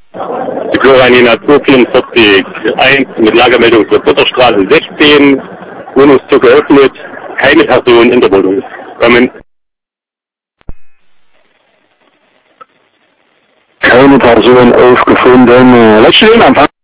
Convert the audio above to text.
Die Chloranina 244-1 mit Lagermeldung zur Butterstraße 16. Wohnungszug geöffnet. Keine Person in der Wohnung. Kommen. Keine Person aufgefunden. Letzte Anfang.